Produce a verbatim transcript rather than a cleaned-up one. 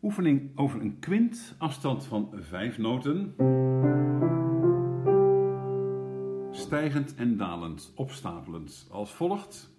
Oefening over een kwint, afstand van vijf noten. Stijgend en dalend, opstapelend, als volgt.